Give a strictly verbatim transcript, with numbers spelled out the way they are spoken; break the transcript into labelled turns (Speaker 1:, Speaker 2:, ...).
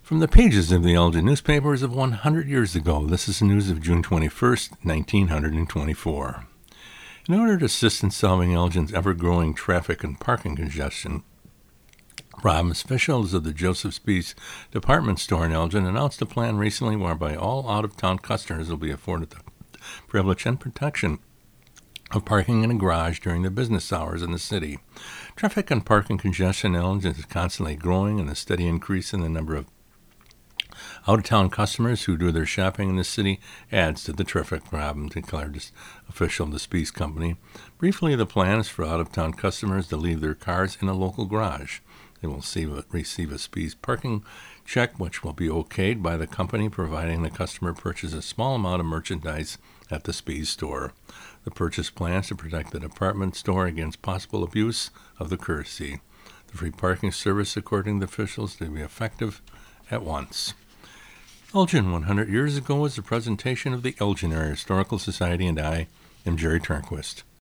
Speaker 1: From the pages of the Elgin newspapers of one hundred years ago, this is the news of June twenty-first, nineteen twenty-four. In order to assist in solving Elgin's ever-growing traffic and parking congestion, Robins officials of the Joseph Spies department store in Elgin announced a plan recently whereby all out-of-town customers will be afforded the privilege and protection of parking in a garage during the business hours in the city. Traffic and parking congestion in Elgin is constantly growing, and a steady increase in the number of out-of-town customers who do their shopping in the city adds to the traffic problem, declared this official of the Spies Company. Briefly, the plan is for out-of-town customers to leave their cars in a local garage. They will receive a, receive a Spies parking check, which will be okayed by the company, providing the customer purchases a small amount of merchandise at the Spies store. The purchase plans to protect the department store against possible abuse of the courtesy. The free parking service, according to the officials, to be effective at once. Elgin one hundred years ago was a presentation of the Elgin Area Historical Society, and I am Jerry Turnquist.